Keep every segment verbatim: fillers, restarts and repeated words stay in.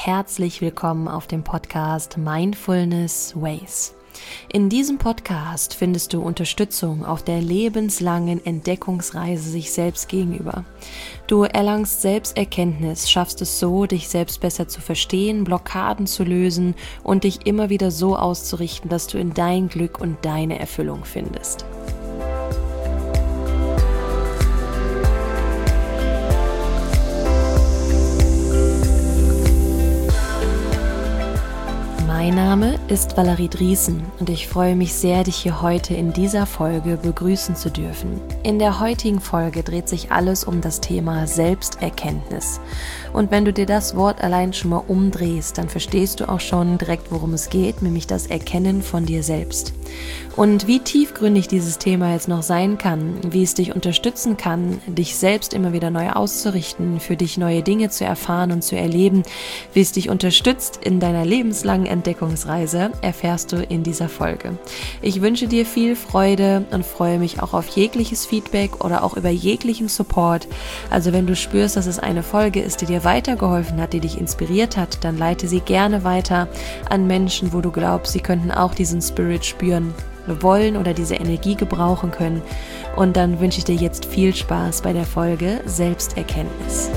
herzlich willkommen auf dem Podcast Mindfulness Ways. In diesem Podcast findest du Unterstützung auf der lebenslangen Entdeckungsreise sich selbst gegenüber. Du erlangst Selbsterkenntnis, schaffst es so, dich selbst besser zu verstehen, Blockaden zu lösen und dich immer wieder so auszurichten, dass du in dein Glück und deine Erfüllung findest. Mein Name ist Valerie Driesen und ich freue mich sehr, dich hier heute in dieser Folge begrüßen zu dürfen. In der heutigen Folge dreht sich alles um das Thema Selbsterkenntnis. Und wenn du dir das Wort allein schon mal umdrehst, dann verstehst du auch schon direkt, worum es geht, nämlich das Erkennen von dir selbst. Und wie tiefgründig dieses Thema jetzt noch sein kann, wie es dich unterstützen kann, dich selbst immer wieder neu auszurichten, für dich neue Dinge zu erfahren und zu erleben, wie es dich unterstützt in deiner lebenslangen Entdeckungsreise, erfährst du in dieser Folge. Ich wünsche dir viel Freude und freue mich auch auf jegliches Feedback oder auch über jeglichen Support. Also wenn du spürst, dass es eine Folge ist, die dir weitergeholfen hat, die dich inspiriert hat, dann leite sie gerne weiter an Menschen, wo du glaubst, sie könnten auch diesen Spirit spüren wollen oder diese Energie gebrauchen können. Und dann wünsche ich dir jetzt viel Spaß bei der Folge Selbsterkenntnis.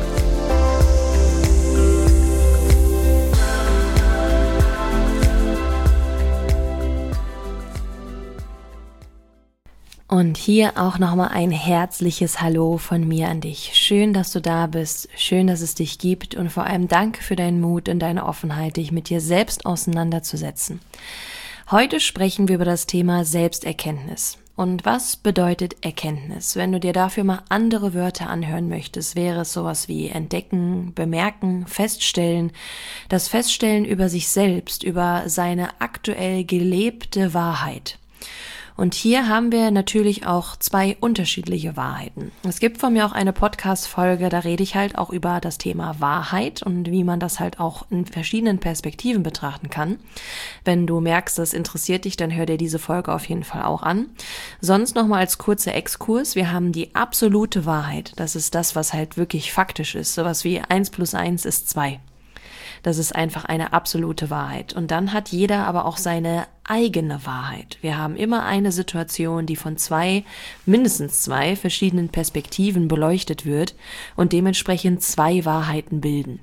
Und hier auch nochmal ein herzliches Hallo von mir an dich. Schön, dass du da bist, schön, dass es dich gibt und vor allem danke für deinen Mut und deine Offenheit, dich mit dir selbst auseinanderzusetzen. Heute sprechen wir über das Thema Selbsterkenntnis. Und was bedeutet Erkenntnis? Wenn du dir dafür mal andere Wörter anhören möchtest, wäre es sowas wie entdecken, bemerken, feststellen, das Feststellen über sich selbst, über seine aktuell gelebte Wahrheit. Und hier haben wir natürlich auch zwei unterschiedliche Wahrheiten. Es gibt von mir auch eine Podcast-Folge, da rede ich halt auch über das Thema Wahrheit und wie man das halt auch in verschiedenen Perspektiven betrachten kann. Wenn du merkst, das interessiert dich, dann hör dir diese Folge auf jeden Fall auch an. Sonst nochmal als kurzer Exkurs, wir haben die absolute Wahrheit. Das ist das, was halt wirklich faktisch ist. Sowas wie eins plus eins ist zwei. Das ist einfach eine absolute Wahrheit. Und dann hat jeder aber auch seine eigene Wahrheit. Wir haben immer eine Situation, die von zwei, mindestens zwei verschiedenen Perspektiven beleuchtet wird und dementsprechend zwei Wahrheiten bilden.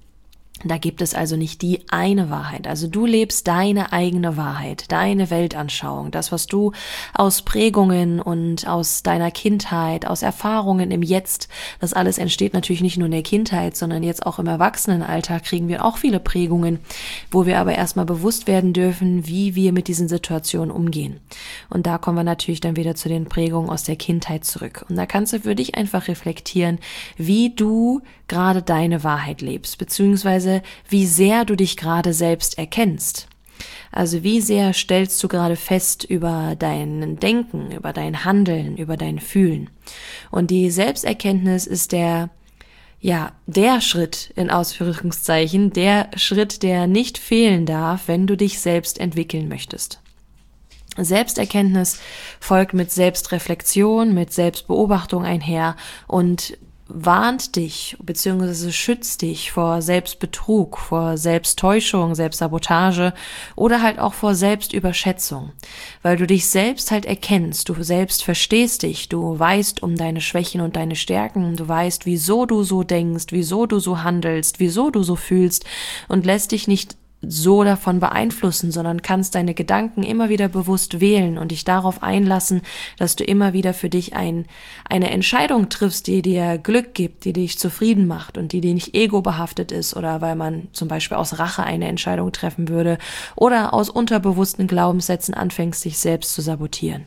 Da gibt es also nicht die eine Wahrheit. Also du lebst deine eigene Wahrheit, deine Weltanschauung, das, was du aus Prägungen und aus deiner Kindheit, aus Erfahrungen im Jetzt, das alles entsteht natürlich nicht nur in der Kindheit, sondern jetzt auch im Erwachsenenalter kriegen wir auch viele Prägungen, wo wir aber erstmal bewusst werden dürfen, wie wir mit diesen Situationen umgehen. Und da kommen wir natürlich dann wieder zu den Prägungen aus der Kindheit zurück. Und da kannst du für dich einfach reflektieren, wie du gerade deine Wahrheit lebst, beziehungsweise wie sehr du dich gerade selbst erkennst. Also wie sehr stellst du gerade fest über dein Denken, über dein Handeln, über dein Fühlen. Und die Selbsterkenntnis ist der, ja, der Schritt, in Ausführungszeichen, der Schritt, der nicht fehlen darf, wenn du dich selbst entwickeln möchtest. Selbsterkenntnis folgt mit Selbstreflexion, mit Selbstbeobachtung einher und warnt dich bzw. schützt dich vor Selbstbetrug, vor Selbsttäuschung, Selbstsabotage oder halt auch vor Selbstüberschätzung, weil du dich selbst halt erkennst, du selbst verstehst dich, du weißt um deine Schwächen und deine Stärken, du weißt, wieso du so denkst, wieso du so handelst, wieso du so fühlst und lässt dich nicht so davon beeinflussen, sondern kannst deine Gedanken immer wieder bewusst wählen und dich darauf einlassen, dass du immer wieder für dich ein, eine Entscheidung triffst, die dir Glück gibt, die dich zufrieden macht und die dir nicht egobehaftet ist oder weil man zum Beispiel aus Rache eine Entscheidung treffen würde oder aus unterbewussten Glaubenssätzen anfängst, dich selbst zu sabotieren.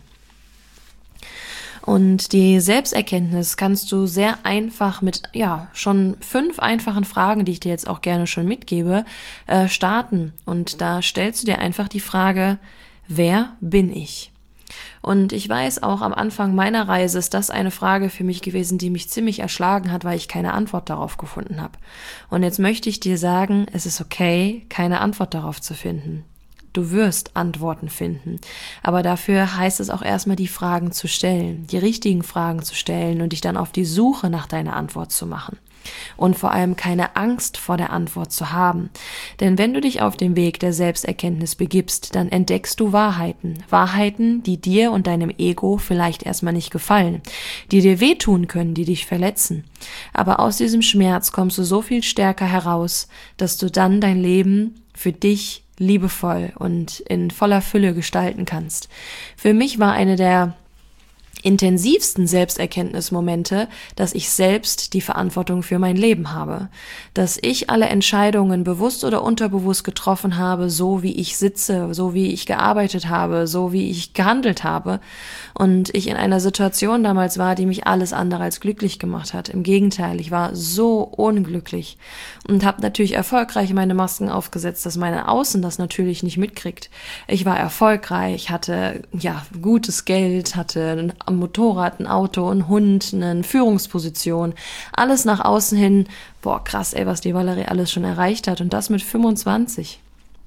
Und die Selbsterkenntnis kannst du sehr einfach mit, ja, schon fünf einfachen Fragen, die ich dir jetzt auch gerne schon mitgebe, äh, starten. Und da stellst du dir einfach die Frage, wer bin ich? Und ich weiß auch, am Anfang meiner Reise ist das eine Frage für mich gewesen, die mich ziemlich erschlagen hat, weil ich keine Antwort darauf gefunden habe. Und jetzt möchte ich dir sagen, es ist okay, keine Antwort darauf zu finden. Du wirst Antworten finden. Aber dafür heißt es auch erstmal, die Fragen zu stellen, die richtigen Fragen zu stellen und dich dann auf die Suche nach deiner Antwort zu machen. und vor allem keine Angst vor der Antwort zu haben. Denn wenn du dich auf den Weg der Selbsterkenntnis begibst, dann entdeckst du Wahrheiten. Wahrheiten, die dir und deinem Ego vielleicht erstmal nicht gefallen, die dir wehtun können, die dich verletzen. Aber aus diesem Schmerz kommst du so viel stärker heraus, dass du dann dein Leben für dich liebevoll und in voller Fülle gestalten kannst. Für mich war eine der intensivsten Selbsterkenntnismomente, dass ich selbst die Verantwortung für mein Leben habe, dass ich alle Entscheidungen bewusst oder unterbewusst getroffen habe, so wie ich sitze, so wie ich gearbeitet habe, so wie ich gehandelt habe und ich in einer Situation damals war, die mich alles andere als glücklich gemacht hat. Im Gegenteil, ich war so unglücklich und habe natürlich erfolgreich meine Masken aufgesetzt, dass meine Außen das natürlich nicht mitkriegt. Ich war erfolgreich, hatte ja gutes Geld, hatte ein Motorrad, ein Auto, ein Hund, eine Führungsposition, alles nach außen hin. Boah, krass, ey, was die Valerie alles schon erreicht hat und das mit fünfundzwanzig.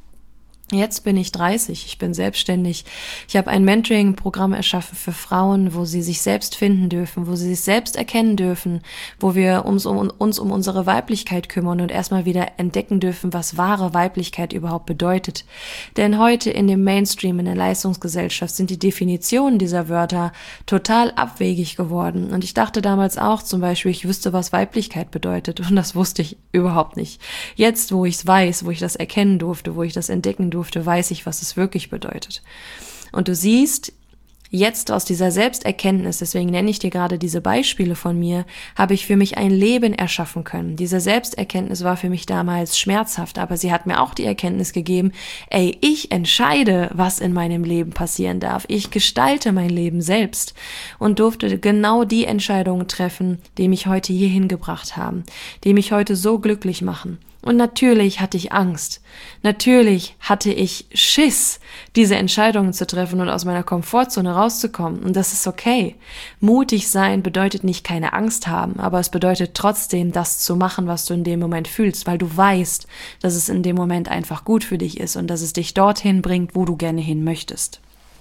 Jetzt bin ich dreißig, ich bin selbstständig. Ich habe ein Mentoring-Programm erschaffen für Frauen, wo sie sich selbst finden dürfen, wo sie sich selbst erkennen dürfen, wo wir uns um, uns um unsere Weiblichkeit kümmern und erstmal wieder entdecken dürfen, was wahre Weiblichkeit überhaupt bedeutet. Denn heute in dem Mainstream, in der Leistungsgesellschaft sind die Definitionen dieser Wörter total abwegig geworden. Und ich dachte damals auch zum Beispiel, ich wüsste, was Weiblichkeit bedeutet und das wusste ich überhaupt nicht. Jetzt, wo ich es weiß, wo ich das erkennen durfte, wo ich das entdecken durfte, weiß ich, was es wirklich bedeutet. Und du siehst, jetzt aus dieser Selbsterkenntnis, deswegen nenne ich dir gerade diese Beispiele von mir, habe ich für mich ein Leben erschaffen können. Diese Selbsterkenntnis war für mich damals schmerzhaft, aber sie hat mir auch die Erkenntnis gegeben, ey, ich entscheide, was in meinem Leben passieren darf. Ich gestalte mein Leben selbst und durfte genau die Entscheidungen treffen, die mich heute hierhin gebracht haben, die mich heute so glücklich machen. Und natürlich hatte ich Angst. Natürlich hatte ich Schiss, diese Entscheidungen zu treffen und aus meiner Komfortzone rauszukommen. Und das ist okay. Mutig sein bedeutet nicht keine Angst haben, aber es bedeutet trotzdem, das zu machen, was du in dem Moment fühlst, weil du weißt, dass es in dem Moment einfach gut für dich ist und dass es dich dorthin bringt, wo du gerne hin möchtest.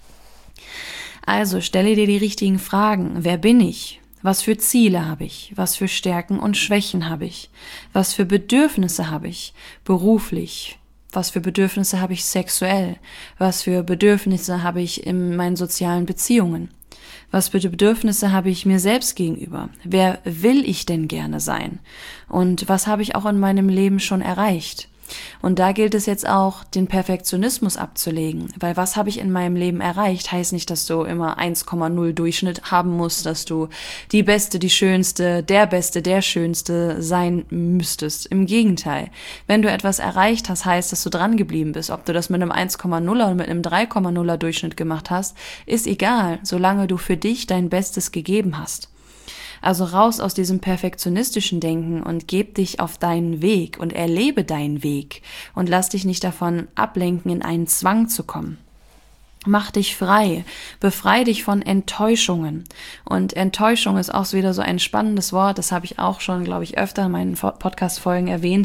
Also stelle dir die richtigen Fragen. Wer bin ich? Was für Ziele habe ich? Was für Stärken und Schwächen habe ich? Was für Bedürfnisse habe ich? Beruflich? Was für Bedürfnisse habe ich sexuell? Was für Bedürfnisse habe ich in meinen sozialen Beziehungen? Was für Bedürfnisse habe ich mir selbst gegenüber? Wer will ich denn gerne sein? Und was habe ich auch in meinem Leben schon erreicht? Und da gilt es jetzt auch, den Perfektionismus abzulegen, weil was habe ich in meinem Leben erreicht, heißt nicht, dass du immer eins Komma null Durchschnitt haben musst, dass du die Beste, die Schönste, der Beste, der Schönste sein müsstest. Im Gegenteil, wenn du etwas erreicht hast, heißt, dass du dran geblieben bist. Ob du das mit einem eins Komma null oder mit einem drei Komma null Durchschnitt gemacht hast, ist egal, solange du für dich dein Bestes gegeben hast. Also raus aus diesem perfektionistischen Denken und geb dich auf deinen Weg und erlebe deinen Weg und lass dich nicht davon ablenken, in einen Zwang zu kommen. Mach dich frei, befrei dich von Enttäuschungen. Und Enttäuschung ist auch wieder so ein spannendes Wort, das habe ich auch schon, glaube ich, öfter in meinen Podcast-Folgen erwähnt.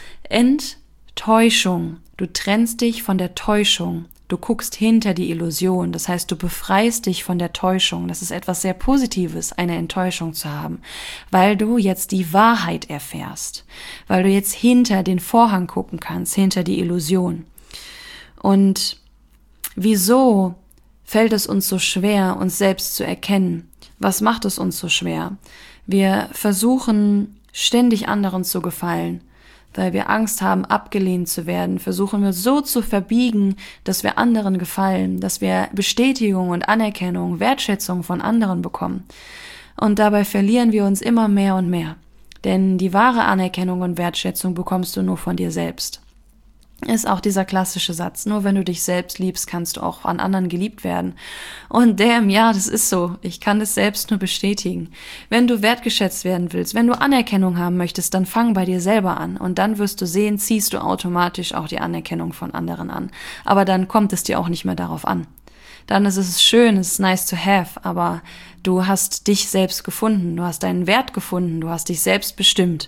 Enttäuschung, du trennst dich von der Täuschung. Du guckst hinter die Illusion, das heißt, du befreist dich von der Täuschung. Das ist etwas sehr Positives, eine Enttäuschung zu haben, weil du jetzt die Wahrheit erfährst, weil du jetzt hinter den Vorhang gucken kannst, hinter die Illusion. Und wieso fällt es uns so schwer, uns selbst zu erkennen? Was macht es uns so schwer? Wir versuchen ständig anderen zu gefallen. Weil wir Angst haben, abgelehnt zu werden, versuchen wir so zu verbiegen, dass wir anderen gefallen, dass wir Bestätigung und Anerkennung, Wertschätzung von anderen bekommen. Und dabei verlieren wir uns immer mehr und mehr. Denn die wahre Anerkennung und Wertschätzung bekommst du nur von dir selbst. Ist auch dieser klassische Satz, nur wenn du dich selbst liebst, kannst du auch an anderen geliebt werden. Und damn, ja, das ist so. Ich kann das selbst nur bestätigen. Wenn du wertgeschätzt werden willst, wenn du Anerkennung haben möchtest, dann fang bei dir selber an. Und dann wirst du sehen, ziehst du automatisch auch die Anerkennung von anderen an. Aber dann kommt es dir auch nicht mehr darauf an. Dann ist es schön, es ist nice to have, aber du hast dich selbst gefunden, du hast deinen Wert gefunden, du hast dich selbst bestimmt.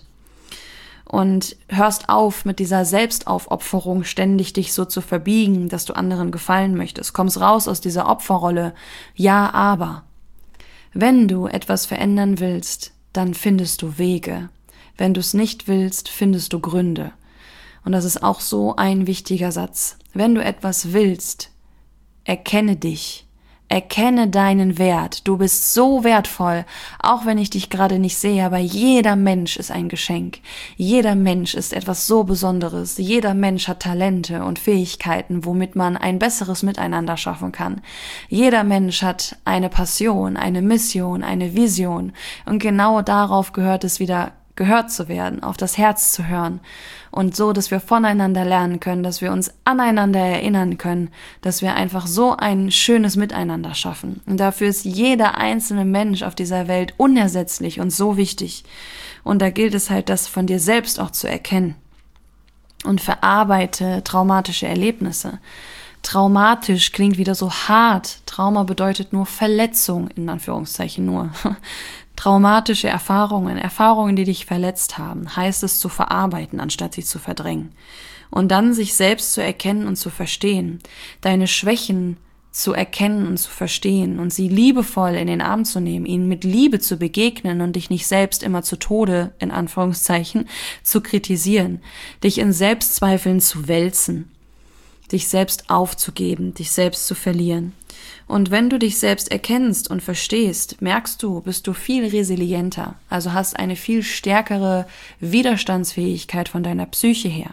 Und hörst auf mit dieser Selbstaufopferung, ständig dich so zu verbiegen, dass du anderen gefallen möchtest. Kommst raus aus dieser Opferrolle. Ja, aber wenn du etwas verändern willst, dann findest du Wege. Wenn du es nicht willst, findest du Gründe. Und das ist auch so ein wichtiger Satz. Wenn du etwas willst, erkenne dich. Erkenne deinen Wert. Du bist so wertvoll, auch wenn ich dich gerade nicht sehe, aber jeder Mensch ist ein Geschenk. Jeder Mensch ist etwas so Besonderes. Jeder Mensch hat Talente und Fähigkeiten, womit man ein besseres Miteinander schaffen kann. Jeder Mensch hat eine Passion, eine Mission, eine Vision. Und genau darauf gehört es wieder, gehört zu werden, auf das Herz zu hören. Und so, dass wir voneinander lernen können, dass wir uns aneinander erinnern können, dass wir einfach so ein schönes Miteinander schaffen. Und dafür ist jeder einzelne Mensch auf dieser Welt unersetzlich und so wichtig. Und da gilt es halt, das von dir selbst auch zu erkennen. Und verarbeite traumatische Erlebnisse. Traumatisch klingt wieder so hart. Trauma bedeutet nur Verletzung, in Anführungszeichen nur. Traumatische Erfahrungen, Erfahrungen, die dich verletzt haben, heißt es zu verarbeiten, anstatt sie zu verdrängen. Und dann sich selbst zu erkennen und zu verstehen, deine Schwächen zu erkennen und zu verstehen und sie liebevoll in den Arm zu nehmen, ihnen mit Liebe zu begegnen und dich nicht selbst immer zu Tode, in Anführungszeichen, zu kritisieren, dich in Selbstzweifeln zu wälzen, dich selbst aufzugeben, dich selbst zu verlieren. Und wenn du dich selbst erkennst und verstehst, merkst du, bist du viel resilienter, also hast eine viel stärkere Widerstandsfähigkeit von deiner Psyche her.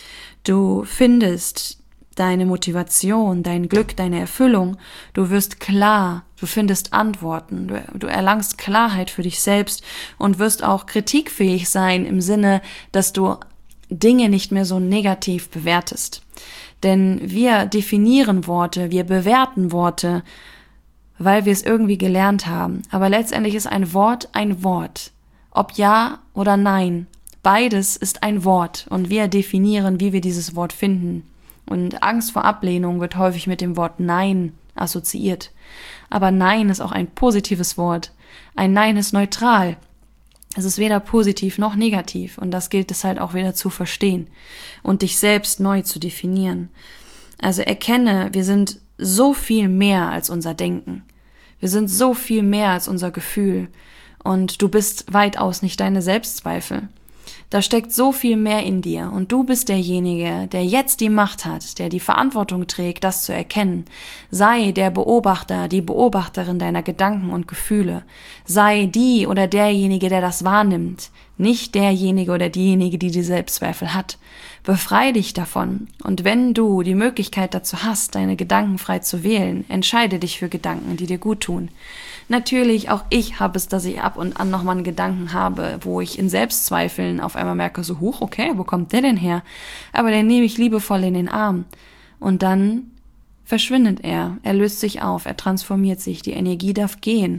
Du findest deine Motivation, dein Glück, deine Erfüllung, du wirst klar, du findest Antworten, du, du erlangst Klarheit für dich selbst und wirst auch kritikfähig sein im Sinne, dass du Dinge nicht mehr so negativ bewertest. Denn wir definieren Worte, wir bewerten Worte, weil wir es irgendwie gelernt haben. Aber letztendlich ist ein Wort ein Wort. Ob ja oder nein, beides ist ein Wort. Und wir definieren, wie wir dieses Wort finden. Und Angst vor Ablehnung wird häufig mit dem Wort Nein assoziiert. Aber Nein ist auch ein positives Wort. Ein Nein ist neutral. Es ist weder positiv noch negativ und das gilt es halt auch wieder zu verstehen und dich selbst neu zu definieren. Also erkenne, wir sind so viel mehr als unser Denken. Wir sind so viel mehr als unser Gefühl und du bist weitaus nicht deine Selbstzweifel. Da steckt so viel mehr in dir und du bist derjenige, der jetzt die Macht hat, der die Verantwortung trägt, das zu erkennen. Sei der Beobachter, die Beobachterin deiner Gedanken und Gefühle. Sei die oder derjenige, der das wahrnimmt, nicht derjenige oder diejenige, die die Selbstzweifel hat. Befrei dich davon und wenn du die Möglichkeit dazu hast, deine Gedanken frei zu wählen, entscheide dich für Gedanken, die dir gut tun. Natürlich, auch ich habe es, dass ich ab und an nochmal einen Gedanken habe, wo ich in Selbstzweifeln auf einmal merke, so huch, okay, wo kommt der denn her? Aber den nehme ich liebevoll in den Arm. Und dann verschwindet er, er löst sich auf, er transformiert sich, die Energie darf gehen.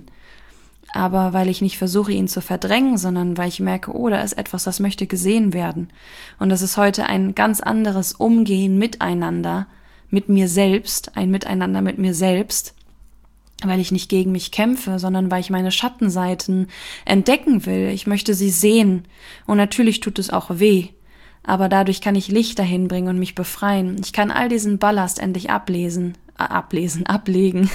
Aber weil ich nicht versuche, ihn zu verdrängen, sondern weil ich merke, oh, da ist etwas, das möchte gesehen werden. Und das ist heute ein ganz anderes Umgehen miteinander, mit mir selbst, ein Miteinander mit mir selbst, weil ich nicht gegen mich kämpfe, sondern weil ich meine Schattenseiten entdecken will. Ich möchte sie sehen. Und natürlich tut es auch weh. Aber dadurch kann ich Licht dahin bringen und mich befreien. Ich kann all diesen Ballast endlich ablesen, äh, ablesen, ablegen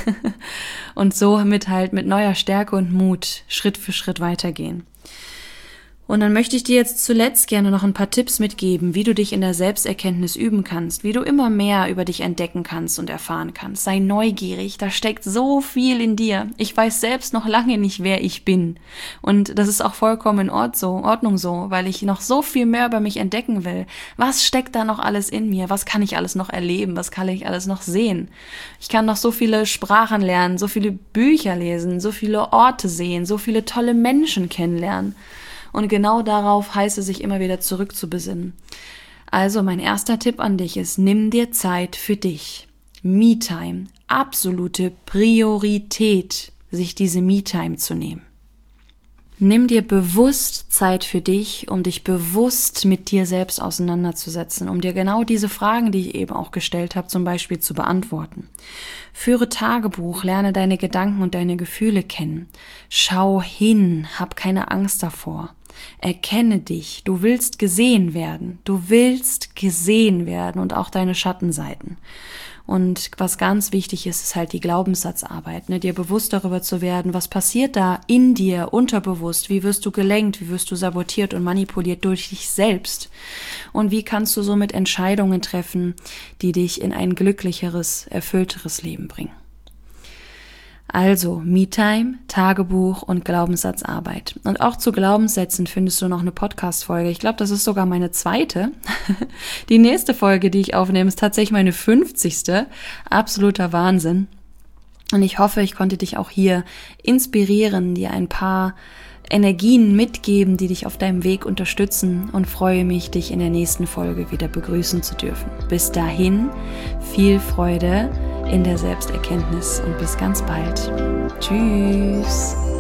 und somit halt mit neuer Stärke und Mut Schritt für Schritt weitergehen. Und dann möchte ich dir jetzt zuletzt gerne noch ein paar Tipps mitgeben, wie du dich in der Selbsterkenntnis üben kannst, wie du immer mehr über dich entdecken kannst und erfahren kannst. Sei neugierig, da steckt so viel in dir. Ich weiß selbst noch lange nicht, wer ich bin. Und das ist auch vollkommen in Ordnung so, weil ich noch so viel mehr über mich entdecken will. Was steckt da noch alles in mir? Was kann ich alles noch erleben? Was kann ich alles noch sehen? Ich kann noch so viele Sprachen lernen, so viele Bücher lesen, so viele Orte sehen, so viele tolle Menschen kennenlernen. Und genau darauf heißt es, sich immer wieder zurückzubesinnen. Also mein erster Tipp an dich ist, nimm dir Zeit für dich. Me-Time, absolute Priorität, sich diese Me-Time zu nehmen. Nimm dir bewusst Zeit für dich, um dich bewusst mit dir selbst auseinanderzusetzen, um dir genau diese Fragen, die ich eben auch gestellt habe, zum Beispiel zu beantworten. Führe Tagebuch, lerne deine Gedanken und deine Gefühle kennen. Schau hin, hab keine Angst davor. Erkenne dich, du willst gesehen werden, du willst gesehen werden und auch deine Schattenseiten. Und was ganz wichtig ist, ist halt die Glaubenssatzarbeit, ne? Dir bewusst darüber zu werden, was passiert da in dir unterbewusst, wie wirst du gelenkt, wie wirst du sabotiert und manipuliert durch dich selbst und wie kannst du somit Entscheidungen treffen, die dich in ein glücklicheres, erfüllteres Leben bringen. Also Me-Time, Tagebuch und Glaubenssatzarbeit. Und auch zu Glaubenssätzen findest du noch eine Podcast-Folge. Ich glaube, das ist sogar meine zweite. Die nächste Folge, die ich aufnehme, ist tatsächlich meine fünfzigste. Absoluter Wahnsinn. Und ich hoffe, ich konnte dich auch hier inspirieren, dir ein paar Energien mitgeben, die dich auf deinem Weg unterstützen und freue mich, dich in der nächsten Folge wieder begrüßen zu dürfen. Bis dahin, viel Freude in der Selbsterkenntnis und bis ganz bald. Tschüss.